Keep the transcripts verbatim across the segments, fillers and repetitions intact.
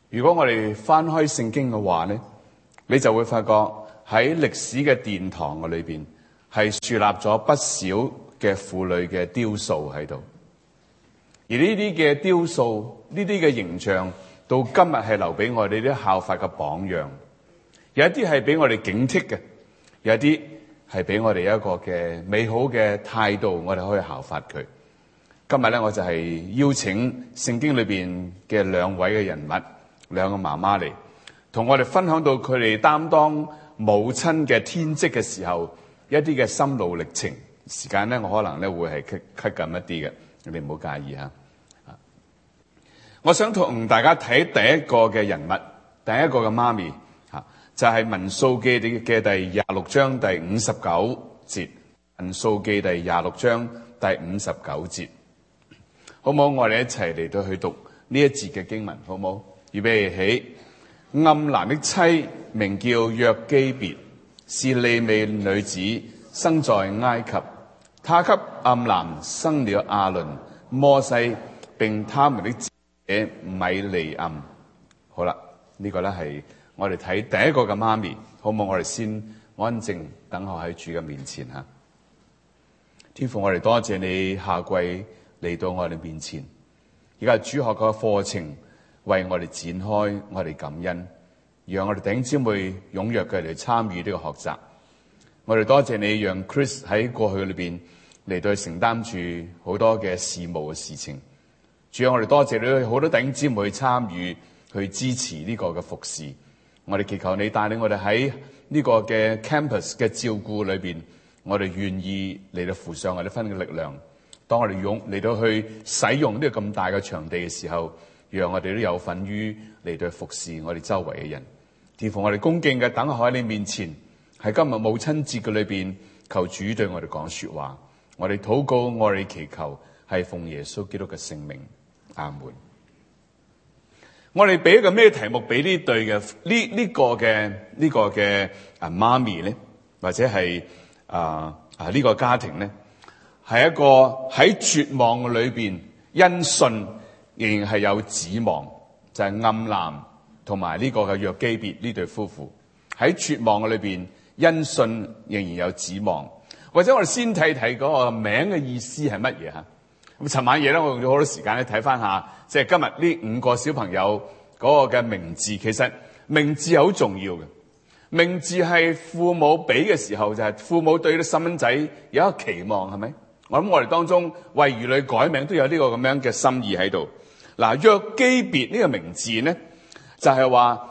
如果我哋翻開聖經嘅話咧，你就會發覺喺歷史嘅殿堂嘅裏邊係樹立咗不少嘅婦女嘅雕塑喺度，而呢啲嘅雕塑，呢啲嘅形象，到今日係留俾我哋啲效法嘅榜樣。有一啲係俾我哋警惕嘅，有一啲係俾我哋一個嘅美好嘅態度，我哋可以效法佢。今日咧，我就係邀請聖經裏邊嘅兩位嘅人物，兩個媽媽嚟，同我哋分享到佢哋擔當母親嘅天職嘅時候，一啲嘅心路歷程。時間咧，我可能咧會係 cut cut 緊一啲嘅，你哋唔好介意吓。我想同大家睇第一個嘅人物，第一個嘅媽咪吓，就係民數記嘅第廿六章第五十九節。民數記第廿六章第五十九節。好唔好？我哋一齊嚟到去讀呢一節嘅經文，好唔好？預備起。暗蘭的妻名叫約基別，是利未女子，生在埃及。她給暗蘭生了亞倫、摩西，並他們的子者米利暗。好啦，呢、這個咧係我哋睇第一個嘅媽咪，好唔好？我哋先安靜等候喺主嘅面前吓。天父，我哋多謝你下季嚟到我哋面前，而家主學嘅課程為我哋展開，我哋感恩，讓我哋弟兄姊妹踴躍嘅嚟參與呢個學習。我哋多謝你，讓 Chris 喺過去裏邊嚟到承擔住好多嘅事務嘅事情。主要我哋多謝你，好多弟兄姊妹去參與，去支持呢個嘅服侍。我哋祈求你帶領我哋喺呢個嘅 campus 嘅照顧裏邊，我哋願意嚟到付上我哋分嘅力量。當我哋用嚟到去使用呢個咁大嘅場地嘅時候，讓我哋都有份於嚟到服侍我哋周圍嘅人。天父，我哋恭敬嘅等候喺你面前，喺今日母親節嘅裏邊，求主對我哋講說話。我哋禱告，我哋祈求，係奉耶穌基督嘅聖名，阿門。我哋俾一個咩題目俾呢對嘅呢呢個嘅呢個嘅啊媽咪咧，或者係啊啊呢個家庭咧？係一個喺絕望裏邊因信仍然係有指望，就係、是、暗蘭同埋呢個嘅約基別呢對夫婦喺絕望嘅裏邊因信仍然有指望。或者我哋先睇睇嗰個名嘅意思係乜嘢吓？咁尋晚夜咧，我用咗好多時間咧睇翻下，即係今日呢五個小朋友嗰個嘅名字。其實名字係好重要嘅，名字係父母俾嘅時候，就係、是、父母對啲細蚊仔有一個期望，係咪？我諗我哋當中為兒女改名都有呢個咁樣嘅心意喺度。嗱，約基別呢個名字咧，就係話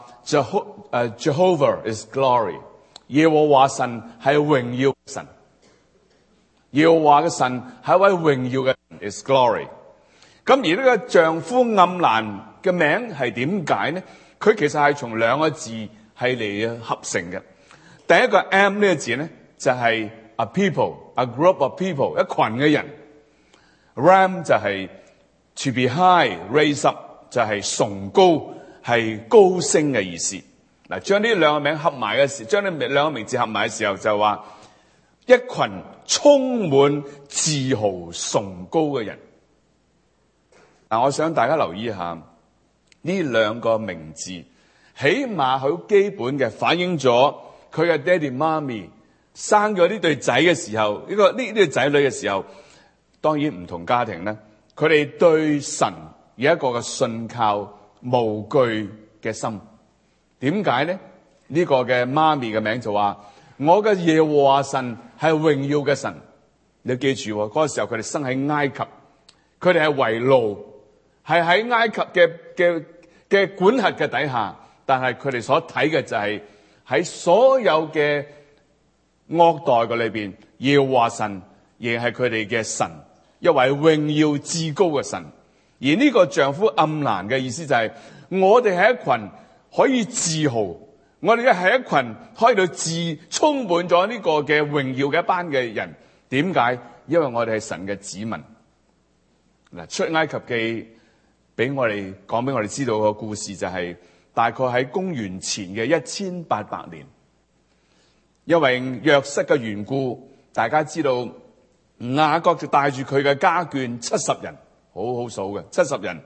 Jehovah is glory， 耶和華神係榮耀神，耶和華嘅神係一位榮耀嘅 is glory。咁而呢個丈夫暗蘭嘅名係點解呢？佢其實係從兩個字係嚟合成嘅。第一個 M 呢個字咧就係、是A people，a group of people， 一群嘅人。Ram 就係 to be high，raise up 就係崇高，係高升嘅意思。嗱，將呢兩個名合埋嘅時，將呢兩個名字合埋嘅時候，就話一群充滿自豪崇高嘅人。嗱，我想大家留意一下呢兩個名字，起碼好基本嘅反映咗佢嘅爹哋媽咪生咗呢對仔嘅時候，呢個呢呢對仔女嘅時候，當然唔同家庭咧，佢哋對神有一個嘅信靠無懼嘅心。點解咧？呢個嘅媽咪嘅名就話：我嘅耶和華神係榮耀嘅神。你要記住，嗰個時候佢哋生喺埃及，佢哋係為奴，係喺埃及嘅嘅嘅管轄嘅底下，但係佢哋所睇嘅就係喺所有嘅惡代嘅裏邊，耶和華神亦係佢哋嘅神，一位榮耀至高嘅神。而呢個丈夫暗蘭嘅意思就係、是，我哋係一群可以自豪，我哋係一群可以到自充滿咗呢個嘅榮耀嘅一班嘅人。點解？因為我哋係神嘅子民。嗱，出埃及記俾我哋講俾我哋知道個故事就係、是，大概喺公元前嘅一千八百年。因為約瑟嘅緣故，大家知道雅各就帶住佢嘅家眷七十人，好好數嘅七十人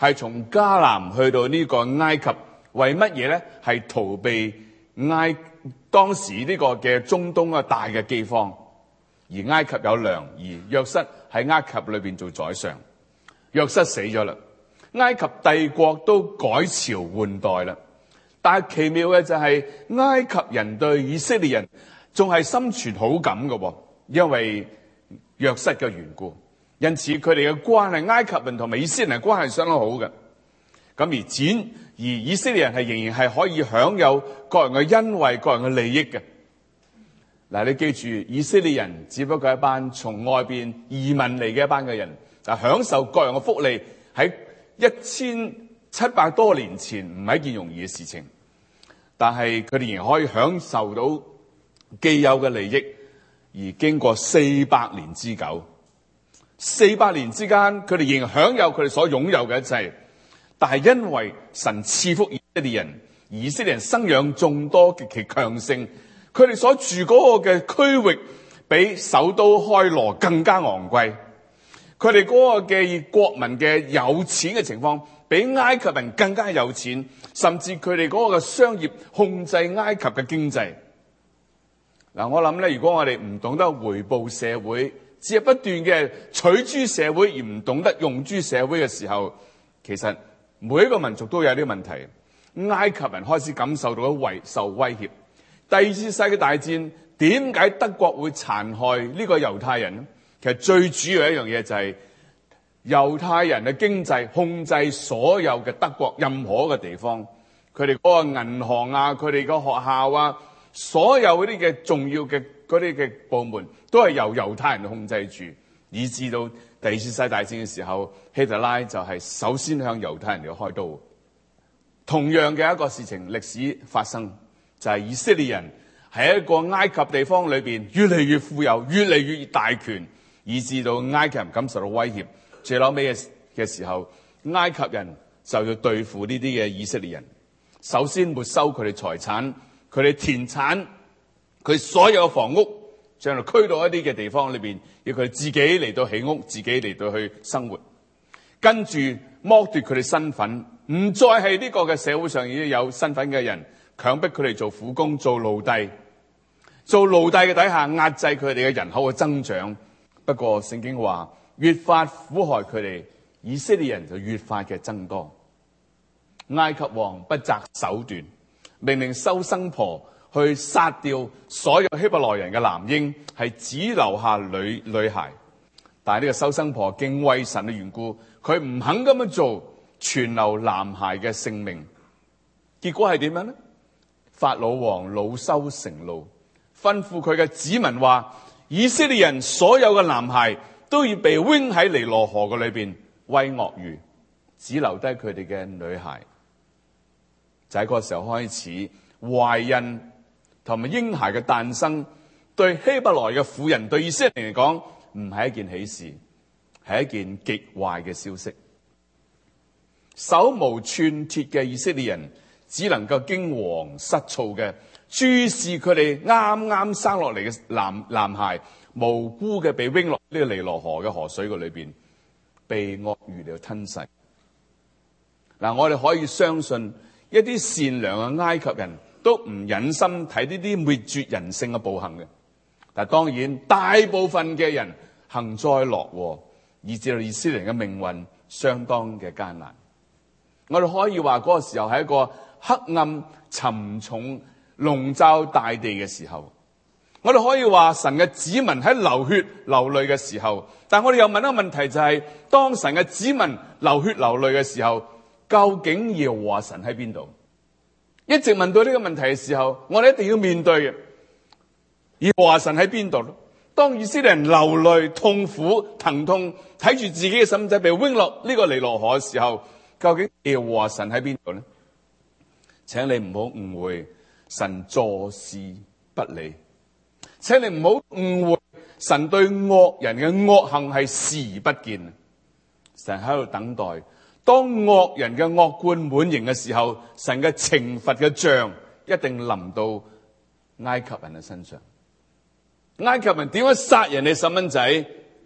係從迦南去到呢個埃及，為乜嘢咧？係逃避埃當時呢個嘅中東嘅大嘅饑荒，而埃及有糧，而約瑟喺埃及裏邊做宰相。約瑟死咗啦，埃及帝國都改朝換代啦。但係奇妙嘅就係埃及人對以色列人仲係心存好感嘅，因為約瑟嘅緣故，因此佢哋嘅關係，埃及人同埋以色列人嘅關係相當好嘅。咁而展而以色列人係仍然係可以享有各人嘅恩惠、各人嘅利益嘅。嗱，你記住，以色列人只不過係一班從外邊移民嚟嘅一班嘅人，但享受各樣嘅福利喺一千七百多年前唔係一件容易嘅事情，但係佢哋仍然可以享受到既有嘅利益，而經過四百年之久，四百年之間，佢哋仍然享有佢哋所擁有嘅一切。但係因為神賜福以色列人，以色列人生養眾多，極其強盛，佢哋所住嗰個嘅區域比首都開羅更加昂貴，佢哋嗰個嘅國民嘅有錢嘅情況比埃及人更加有錢，甚至佢哋嗰個嘅商業控制埃及嘅經濟。嗱，我諗咧，如果我哋唔懂得回報社會，只係不斷嘅取諸社會而唔懂得用諸社會嘅時候，其實每一個民族都有啲問題。埃及人開始感受到威受威脅。第二次世界大戰，點解德國會殘害呢個猶太人呢？其實最主要一樣嘢就係猶太人嘅經濟控制所有嘅德國任何一個地方，佢哋嗰個銀行啊，佢哋個學校啊，所有嗰啲嘅重要嘅嗰啲嘅部門都係由猶太人控制住，以至到第二次世界大戰嘅時候，希特拉就係首先向猶太人嚟開刀。同樣嘅一個事情歷史發生，就係以色列人喺一個埃及地方裏邊越嚟越富有，越嚟越大權，以至到埃及人感受到威脅。最後尾嘅嘅時候，埃及人就要對付呢啲嘅以色列人，首先沒收佢哋財產，佢哋田產，佢所有嘅房屋，將來驅到一啲嘅地方裏邊，要佢哋自己嚟到起屋，自己嚟到去生活，跟住剝奪佢哋身份，唔再係呢個嘅社會上已經有身份嘅人，強迫佢哋做苦工、做奴隸，做奴隸嘅底下壓制佢哋嘅人口嘅增長。不過聖經話，越發苦害佢哋，以色列人就越發嘅增多。埃及王不擇手段，命令收生婆去殺掉所有希伯來人嘅男嬰，係只留下女女孩。但係呢個收生婆敬畏神嘅緣故，佢唔肯咁樣做，存留男孩嘅性命。結果係點樣呢？法老王惱羞成怒，吩咐佢嘅子民話，以色列人所有嘅男孩都要被扔喺尼羅河嘅裏邊餵鱷魚，只留低佢哋嘅女孩。就喺嗰個時候開始，懷孕同埋嬰孩嘅誕生，對希伯來嘅婦人，對以色列人嚟講，唔係一件喜事，係一件極壞嘅消息。手無寸鐵嘅以色列人只能夠驚惶失措嘅注視佢哋啱啱生落嚟嘅男男孩無辜嘅被扔落呢個尼羅河嘅河水嘅裏邊，被鱷魚嚟吞噬。嗱，我哋可以相信一啲善良嘅埃及人都唔忍心睇呢啲滅絕人性嘅暴行嘅。但當然大部分嘅人幸災樂禍，以至到以色列人嘅命運相當嘅艱難。我哋可以話嗰個時候係一個黑暗沉重籠罩大地嘅時候。我哋可以話神嘅子民喺流血流淚嘅時候。但我哋又問一個問題，就係當神嘅子民流血流淚嘅時候，究竟耶和華神喺邊度？一直問到呢個問題嘅時候，我哋一定要面對嘅。耶和華神喺邊度？當以色列人流淚痛苦疼痛，睇住自己嘅細蚊仔被扔落呢個尼羅河嘅時候，究竟耶和華神喺邊度呢？請你唔好誤會，神坐視不理。請你唔好誤會，神對惡人嘅惡行係視而不見。神喺度等待，當惡人嘅惡貫滿盈嘅時候，神嘅懲罰嘅杖一定臨到埃及人嘅身上。埃及人點樣殺人哋細蚊仔？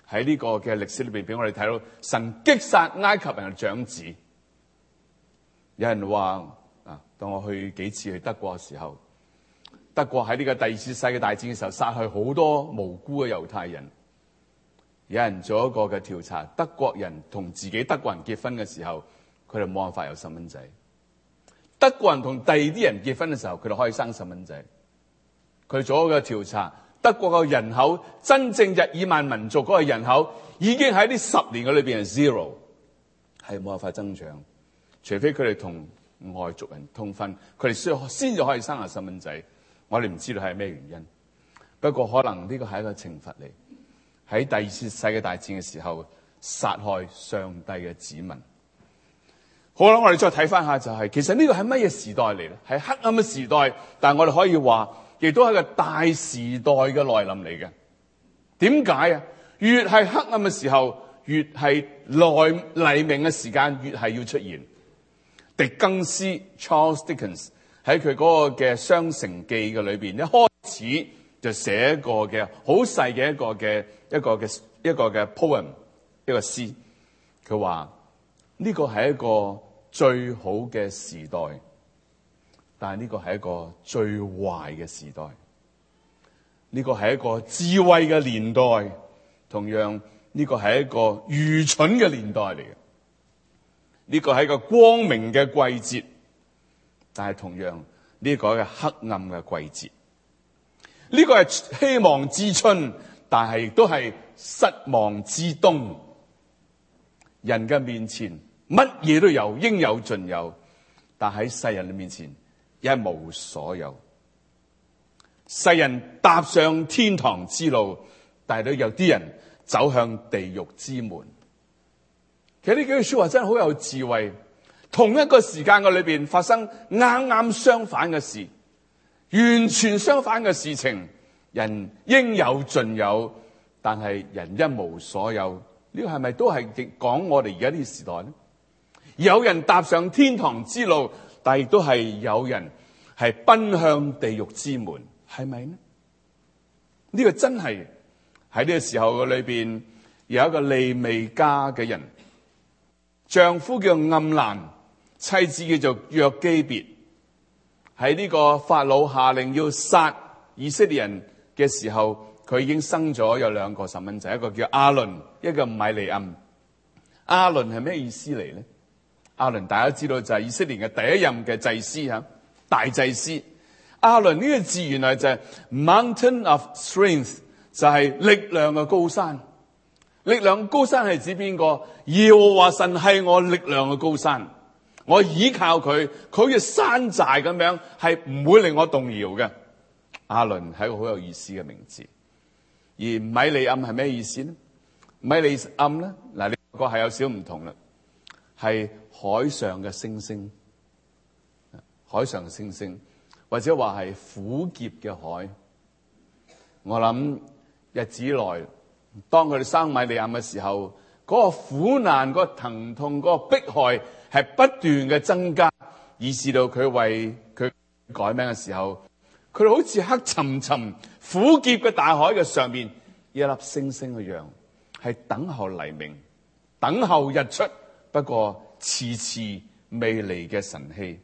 喺呢個嘅歷史裏邊俾我哋睇到神擊殺埃及人嘅長子。有人話啊，當我去幾次去德國嘅時候，德國喺呢個第二次世界大戰嘅時候殺害好多無辜嘅猶太人。有人做一個嘅調查，德國人同自己德國人結婚嘅時候，佢哋冇辦法有細蚊仔。德國人同第二啲人結婚嘅時候，佢哋可以生細蚊仔。佢做一個調查，德國嘅人口真正日耳曼民族嗰個人口已經喺呢十年嘅裏邊係 zero， 係冇辦法增長，除非佢哋同外族人通婚，佢哋先先至可以生下細蚊仔。我哋唔知道係咩原因，不過可能呢個係一個懲罰嚟。喺第二次世界大戰嘅時候，殺害上帝嘅子民。好啦，我哋再睇翻下，就係其實呢個係乜嘢時代嚟咧？係黑暗嘅時代，但係我哋可以話，亦都係個大時代嘅來臨嚟嘅。點解啊？越係黑暗嘅時候，越係來黎明嘅時間，越係要出現。狄更斯 Charles Dickens 喺佢嗰個嘅《雙城記》嘅裏邊，一開始就寫一個嘅好細嘅一個嘅一個嘅一個嘅 poem， 一個詩。佢話呢個係一個最好嘅時代，但係呢個係一個最壞嘅時代。呢個係一個智慧嘅年代，同樣呢個係一個愚蠢嘅年代嚟嘅。呢個係一個光明嘅季節，但係同樣呢個係黑暗嘅季節。呢個係希望之春，但係亦都係失望之冬。人嘅面前乜嘢都有，應有盡有，但喺世人嘅面前一無所有。世人踏上天堂之路，但係都有啲人走向地獄之門。其實呢幾句說話真係好有智慧。同一個時間嘅裏邊發生啱啱相反嘅事，完全相反嘅事情。人應有盡有，但係人一無所有。呢個係咪都係講我哋而家呢個時代呢？有人踏上天堂之路，但亦都係有人係奔向地獄之門，係咪呢？呢個真係喺呢個時候嘅裏邊，有一個利未家嘅人，丈夫叫暗蘭，妻子叫做約基別。喺呢個法老下令要殺以色列人嘅時候，佢已經生咗有兩個細蚊仔，一個叫亞倫，一個米利暗。亞倫係咩意思嚟呢？亞倫大家知道就係以色列嘅第一任嘅祭司吓，大祭司。亞倫呢個字原來就係 Mountain of Strength， 就係力量嘅高山。力量高山係指邊個？耶和華神係我力量嘅高山，我依靠佢，佢好似山寨咁樣，係唔會令我動搖嘅。亞倫係一個好有意思嘅名字。而米利暗係咩意思呢？米利暗咧，嗱，呢個係有少唔同啦，係海上嘅星星，海上嘅星星，或者話係苦澀嘅海。我諗日子來，當佢哋生米利暗嘅時候，嗰個苦難、嗰個疼痛、嗰個迫害係不斷嘅增加，以至到佢為佢改名嘅時候，佢哋好似黑沉沉苦澀嘅大海嘅上面一粒星星一樣，係等候黎明，等候日出，不過遲遲未嚟嘅晨曦。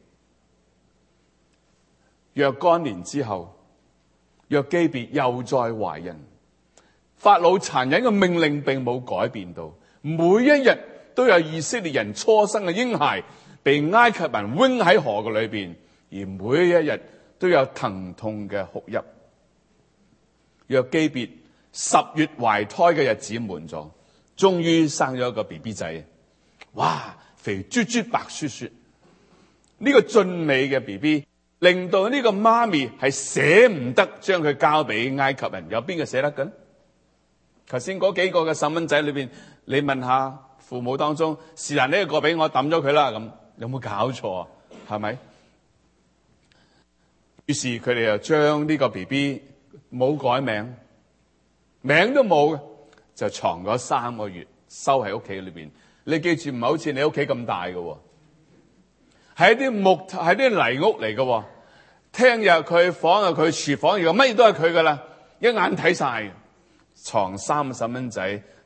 若干年之後，約基別又再懷孕，法老殘忍嘅命令並冇改變到，每一日都有以色列人初生嘅嬰孩被埃及人扔喺河嘅裏邊，而每一日都有疼痛嘅哭泣。約基別十月懷胎嘅日子滿咗，終於生咗一個 B B 仔，哇，肥嘟嘟白雪雪。呢個俊美嘅 B B 令到呢個媽咪係捨唔得將佢交俾埃及人。有邊個捨得嘅？頭先嗰幾個嘅細蚊仔裏邊，你問下父母當中，是但呢一個俾我抌咗佢啦，咁有冇搞錯啊？係咪？於是佢哋就將呢個 B B 冇改名，名都冇嘅，就藏咗三個月，收喺屋企裏邊。你記住，唔係好似你屋企咁大嘅，係一啲木，係啲泥屋嚟嘅。廳入佢，房入佢，廚房如果乜嘢都係佢噶啦，一眼睇晒。藏三個細蚊仔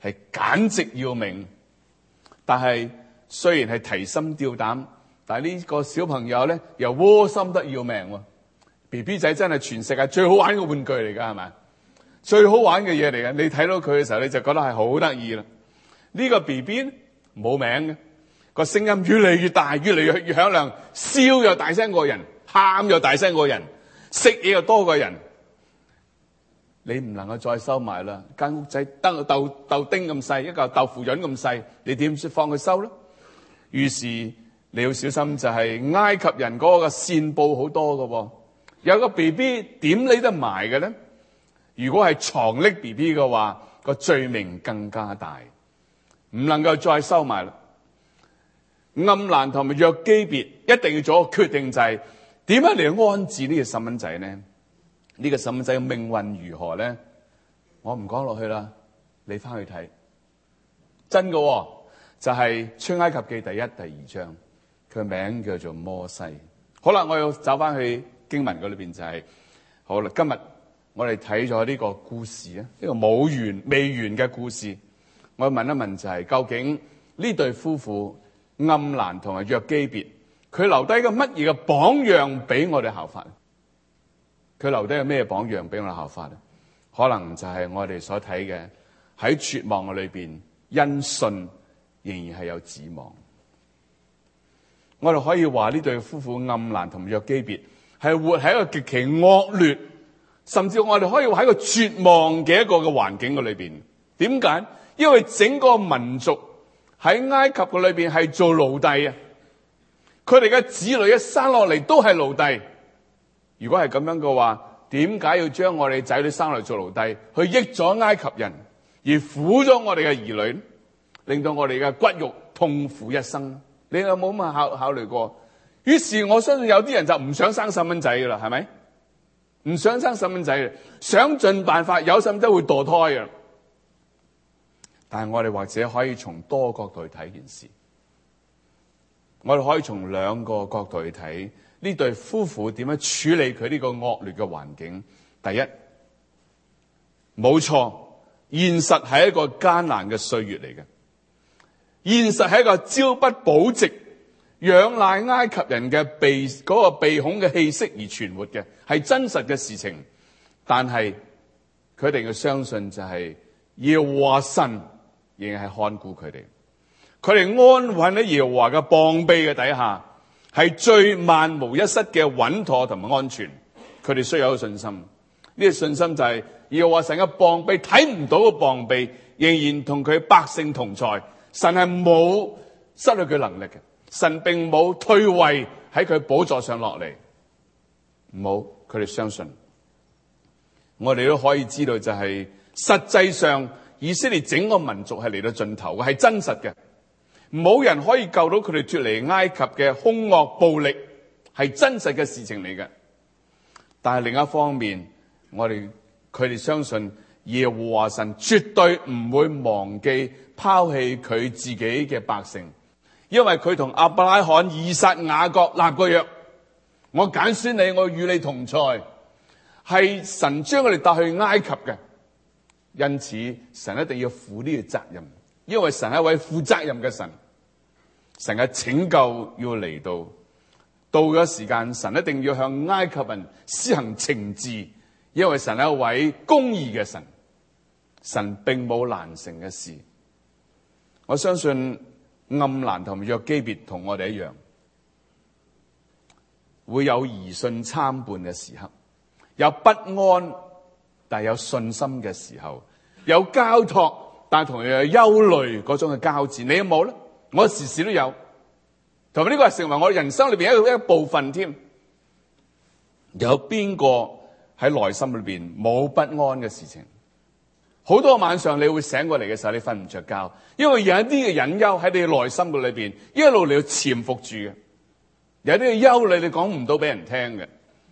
係簡直要命。但係雖然係提心吊膽，但係呢個小朋友咧又窩心得要命喎。B B 仔真係全世界最好玩嘅玩具嚟㗎，係咪？最好玩嘅嘢嚟嘅。你睇到佢嘅時候，你就覺得係好得意啦。呢個 B B 冇名嘅，個聲音越嚟越大，越嚟越越響亮，笑又大聲過人，喊又大聲過人，食嘢又多過人。你唔能夠再收埋啦，間屋仔得豆豆丁咁細，一嚿豆腐潤咁細，你點算放佢收咧？於是你要小心，就係埃及人嗰個線報好多㗎喎。有個 B B 點匿得埋嘅咧？如果係藏匿 B B 嘅話，個罪名更加大，唔能夠再收埋啦。暗蘭同埋約基別一定要做個決定，就係點樣嚟安置呢個細蚊仔呢？呢個細蚊仔嘅命運如何咧？我唔講落去啦，你翻去睇。真嘅喎，就係出埃及記第一、第二章，佢名叫做摩西。好啦，我要走翻去經文嗰裏邊，就係好啦。今日我哋睇咗呢個故事啊，呢個冇完未完嘅故事。我要問一問，就係究竟呢對夫婦暗蘭同埋約基別，佢留低個乜嘢嘅榜樣俾我哋效法？佢留低個咩榜樣俾我哋效法咧？可能就係我哋所睇嘅，喺絕望嘅裏邊，因信仍然係有指望。我哋可以話呢對夫婦暗蘭同約基別係活喺一個極其惡劣，甚至我哋可以話喺一個絕望嘅一個嘅環境嘅裏邊。點解？因為整個民族喺埃及嘅裏邊係做奴隸啊！佢哋嘅子女一生落嚟都係奴隸。如果係咁樣嘅話，點解要將我哋仔女生嚟做奴隸，去益咗埃及人，而苦咗我哋嘅兒女，令到我哋嘅骨肉痛苦一生？你有冇咁考考慮過？於是我相信有啲人就唔想生細蚊仔噶啦，係咪？唔想生細蚊仔，想盡辦法，有細蚊仔會墮胎嘅。但係我哋或者可以從多角度去睇件事，我哋可以從兩個角度去睇呢對夫婦點樣處理佢呢個惡劣嘅環境。第一，冇錯，現實係一個艱難嘅歲月嚟嘅，現實係一個朝不保夕、仰賴埃及人嘅鼻嗰、嗰個鼻孔嘅氣息而存活嘅，係真實嘅事情。但係佢哋要相信就係耶和華神仍然係看顧佢哋，佢哋安穩喺耶和華嘅膀臂嘅底下，係最萬無一失嘅穩妥同埋安全。佢哋需要有信心，呢、這個信心就係耶和華神嘅膀臂，睇唔到嘅膀臂仍然同佢百姓同在。神係冇失去佢能力嘅，神並冇退位喺佢寶座上落嚟。唔好，佢哋相信。我哋都可以知道就係、是、實際上以色列整個民族係嚟到盡頭嘅，係真實嘅。冇人可以救到佢哋脫離埃及嘅兇惡暴力，係真實嘅事情嚟嘅。但係另一方面，我哋佢哋相信耶和華神絕對唔會忘記拋棄佢自己嘅百姓，因為佢同亞伯拉罕、以撒、雅各立個約，我揀選你，我與你同在，係神將佢哋帶去埃及嘅。因此神一定要負呢個責任，因為神係一位負責任嘅神。神嘅拯救要嚟到，到咗時間，神一定要向埃及人施行懲治，因為神係一位公義嘅神，神並冇難成嘅事。我相信暗蘭同約基別同我哋一樣，會有疑信參半嘅時刻，有不安但有信心嘅時候，有交託但同樣有憂慮嗰種嘅交戰。你有冇咧？我時時都有，同埋呢個係成為我人生裏邊一個一部分添。有邊個喺內心裏邊冇不安嘅事情？好多晚上你會醒過嚟嘅時候，你瞓唔着覺，因為有一啲嘅隱憂喺你內心嘅裏邊一路嚟到潛伏住嘅，有啲嘅憂慮你講唔到俾人聽嘅。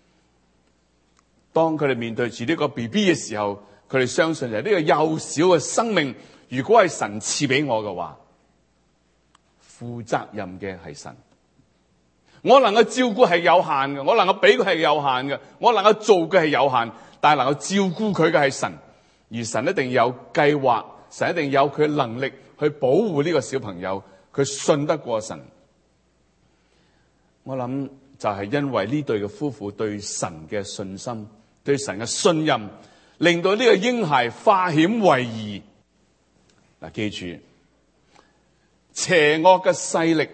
當佢哋面對住呢個 B B 嘅時候，佢哋相信就係呢個幼小嘅生命，如果係神賜俾我嘅話，負責任嘅係神，我能夠照顧係有限嘅，我能夠俾佢係有限嘅，我能夠做嘅係有限，但係能夠照顧佢嘅係神，而神一定有計劃， 神一定有佢能力去保護呢個小朋友，佢信得過神。我諗就係因為呢對嘅夫婦對神嘅信心，對神嘅信任，令到呢個嬰孩化險為夷。嗱，記住，邪惡嘅勢力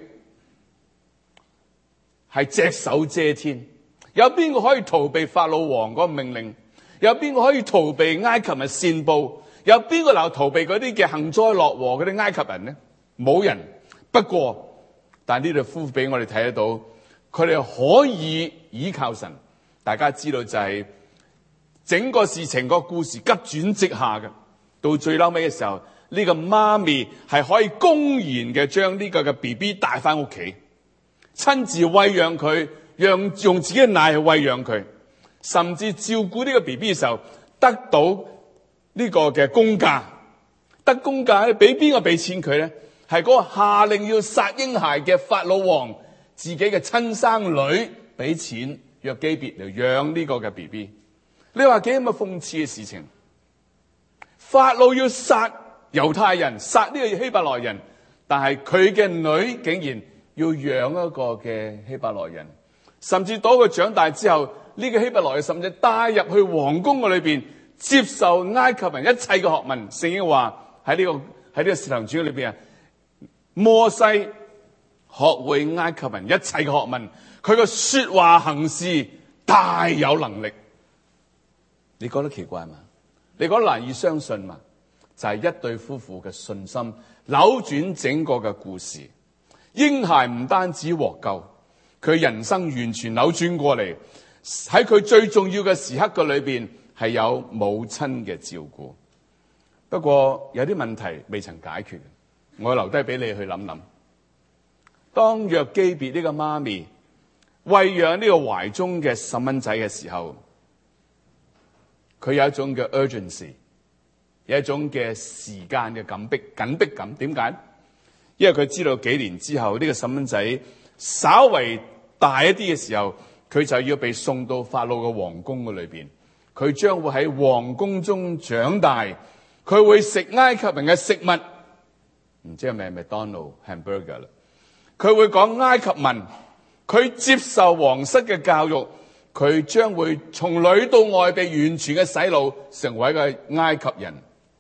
係隻手遮天，有邊個可以逃避法老王嗰個命令？有邊個可以逃避埃及人煽暴？有邊個能逃避嗰啲嘅幸災樂禍嗰啲埃及人呢？冇人。不過，但呢對夫婦俾我哋睇得到，佢哋可以依靠神。大家知道就係、是、整個事情個故事急轉直下嘅，到最嬲尾嘅時候，呢、這個媽咪係可以公然嘅將呢個嘅 B B 帶翻屋企，親自餵養佢，讓用自己嘅奶去餵養佢。甚至照顧呢個 B B 嘅時候，得到呢個嘅公價，得公價咧，俾邊個俾錢佢咧？係嗰個下令要殺嬰孩嘅法老王自己嘅親生女俾錢約基別嚟養呢個嘅 B B。你話幾咁嘅諷刺嘅事情？法老要殺猶太人，殺呢個希伯來人，但係佢嘅女竟然要養一個嘅希伯來人，甚至到佢長大之後。呢個希伯來甚至帶入去皇宮嘅裏邊，接受埃及人一切嘅學問。聖經話喺呢個喺呢個使徒行傳裏邊啊，摩西學會埃及人一切嘅學問，佢個說話行事大有能力。你覺得奇怪嘛？你覺得難以相信嘛？就係、是、一對夫婦嘅信心扭轉整個嘅故事。嬰孩唔單止獲救，佢人生完全扭轉過嚟。喺佢最重要嘅時刻嘅裏邊，係有母親嘅照顧。不過有啲問題未曾解決，我留低俾你去諗諗。當約基別呢個媽咪餵養呢個懷中嘅細蚊仔嘅時候，佢有一種嘅 urgency， 有一種嘅時間嘅緊迫緊迫感。點解？因為佢知道幾年之後呢個細蚊仔稍為大一啲嘅時候，佢就要被送到法老嘅皇宮嘅裏邊，佢將會喺皇宮中長大，佢會食埃及人嘅食物，唔知係咪麥當勞 hamburger 啦，佢會講埃及文，佢接受皇室嘅教育，佢將會從裏到外被完全嘅洗腦，成為一個埃及人。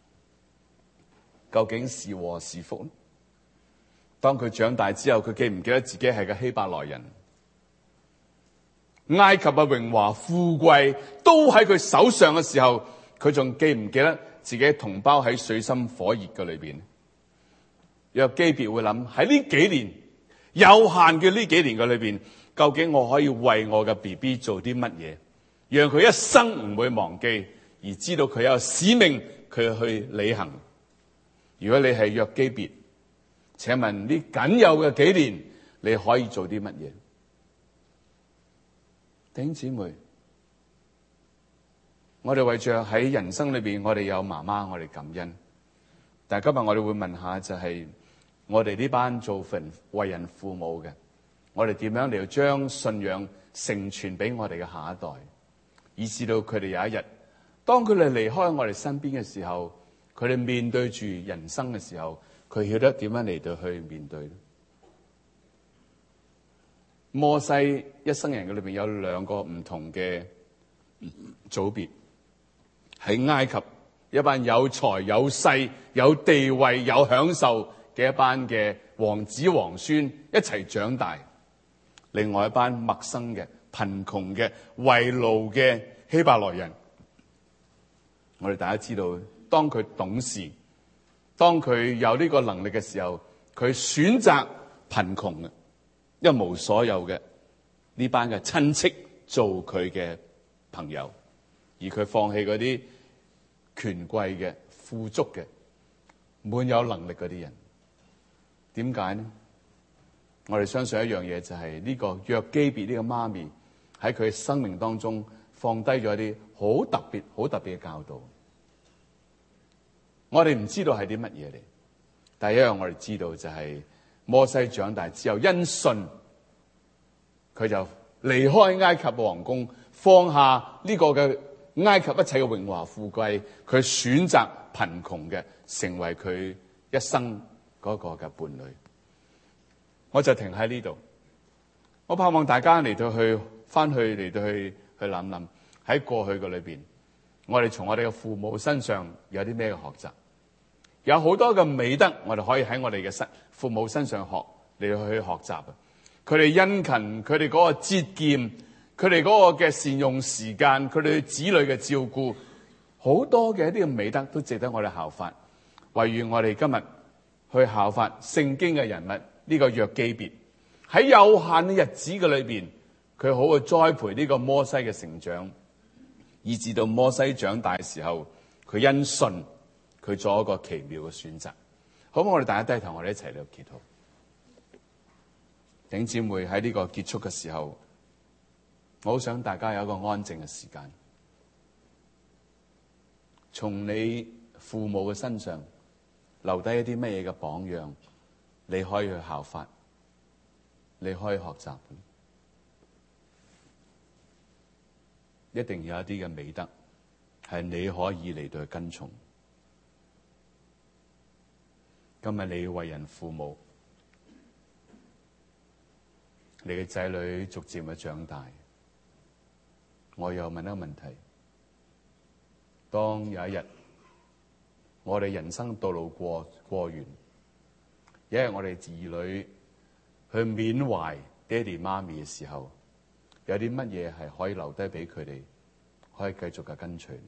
究竟是禍是福呢？當佢長大之後，佢記唔記得自己係個希伯來人？埃及嘅榮華富貴都喺佢手上嘅時候，佢仲記唔記得自己同胞喺水深火熱嘅裏邊？約基別會諗，喺呢幾年有限嘅呢幾年嘅裏邊，究竟我可以為我嘅 B B 做啲乜嘢，讓佢一生唔會忘記，而知道佢有使命佢去履行。如果你係約基別，請問呢僅有嘅幾年你可以做啲乜嘢？弟兄姊妹，我哋為着喺人生裏邊，我哋有媽媽，我哋感恩。但係今日我哋會問下，就係我哋呢班做份為人父母嘅，我哋點樣嚟到將信仰承傳俾我哋嘅下一代，以至到佢哋有一日，當佢哋離開我哋身邊嘅時候，佢哋面對住人生嘅時候，佢曉得點樣嚟到去面對。摩西一生人嘅裏邊有兩個唔同嘅組別，喺埃及一班有財有勢有地位有享受嘅一班嘅王子皇孫一齊長大，另外一班陌生嘅貧窮嘅為奴嘅希伯來人。我哋大家知道，當佢懂事，當佢有呢個能力嘅時候，佢選擇貧窮嘅，一無所有嘅呢班嘅親戚做佢嘅朋友，而佢放棄嗰啲權貴嘅富足嘅滿有能力嗰啲人。點解呢？我哋相信一樣嘢，就係呢個約基別呢個媽咪喺佢生命當中放低咗一啲好特別好特別嘅教導。我哋唔知道係啲乜嘢嚟，但係一樣我哋知道就係摩西長大之後因信，佢就離開埃及嘅皇宮，放下呢個嘅埃及一切嘅榮華富貴，佢選擇貧窮嘅成為佢一生嗰個嘅伴侶。我就停喺呢度。我盼望大家嚟到去翻去嚟到去去諗諗喺過去嘅裏邊，我哋從我哋嘅父母身上有啲咩嘅學習？有好多嘅美德，我哋可以喺我哋嘅身父母身上學嚟到去學習。佢哋殷勤，佢哋嗰個節儉，佢哋嗰個嘅善用時間，佢哋對子女嘅照顧，好多嘅一啲嘅美德都值得我哋效法。例如我哋今日去效法聖經嘅人物呢個約基別，喺有限嘅日子嘅裏邊，佢好去栽培呢個摩西嘅成長，以至到摩西長大嘅時候，佢因信佢做一個奇妙嘅選擇。好，我哋大家低頭，我哋一齊嚟祈禱。弟兄姊妹，喺呢個結束嘅時候，我好想大家有一個安靜嘅時間，從你父母嘅身上留低一啲乜嘢嘅榜樣，你可以去效法，你可以學習。一定有一啲嘅美德係你可以嚟到去跟從。今日你為人父母，你嘅仔女逐漸嘅長大，我又問一個問題：當有一日我哋人生道路過過完，有一日我哋兒女去緬懷爹哋媽咪嘅時候，有啲乜嘢係可以留低俾佢哋，可以繼續嘅跟隨？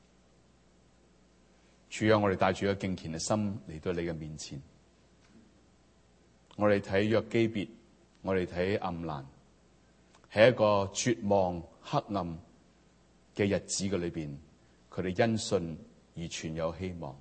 主啊，我哋帶住一個敬虔嘅心嚟到你嘅面前，我哋睇約基別，我哋睇暗蘭，喺一個絕望黑暗嘅日子嘅裏邊，佢哋因信而存有希望。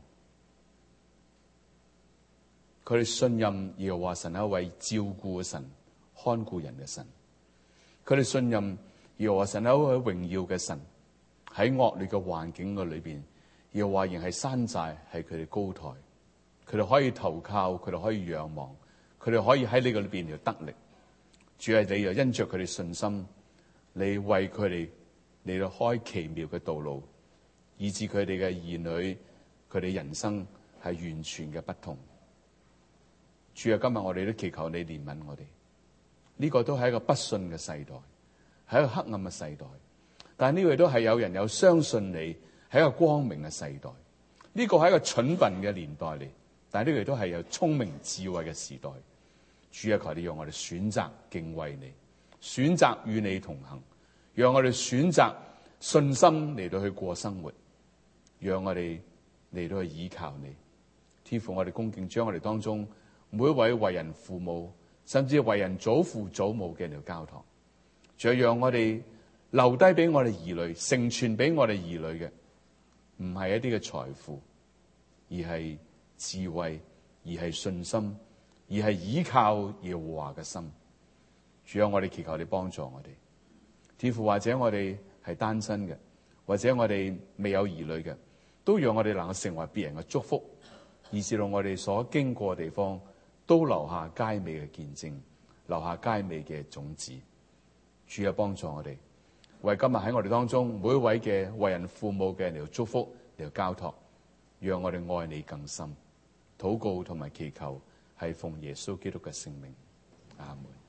佢哋信任耶和華神係一位照顧嘅神，看顧人嘅神。佢哋信任耶和華神係一位榮耀嘅神，喺惡劣嘅環境嘅裏邊，耶和華仍係山寨，係佢哋高台。佢哋可以投靠，佢哋可以仰望，佢哋可以喺呢個裏邊就得力。主係你又因着佢哋信心，你為佢哋嚟到開奇妙嘅道路，以致佢哋嘅兒女，佢哋人生係完全嘅不同。主啊，今日我哋都祈求你憐憫我哋。呢個都係一個不信嘅世代，係一個黑暗嘅世代。但係呢個都係有人有相信你，係一個光明嘅世代。呢個係一個蠢笨嘅年代嚟，但係呢個都係有聰明智慧嘅時代。主啊，求你讓我哋選擇敬畏你，選擇與你同行，讓我哋選擇信心嚟到去過生活，讓我哋嚟到去依靠你。天父，我哋恭敬將我哋當中每一位為人父母，甚至為人祖父祖母嘅嚟交託，仲要讓我哋留低俾我哋兒女，成全俾我哋兒女嘅，唔係一啲嘅財富，而係智慧，而係信心，而係依靠耶和華嘅心。主啊，我哋祈求你幫助我哋。天父，或者我哋係單身嘅，或者我哋未有兒女嘅，都讓我哋能夠成為別人嘅祝福，以至到我哋所經過嘅地方都留下佳美嘅見證，留下佳美嘅種子。主啊，幫助我哋，為今日喺我哋當中每一位嘅為人父母嘅嚟到祝福，嚟到交託，讓我哋愛你更深。禱告同埋祈求係奉耶穌基督嘅聖名，阿門。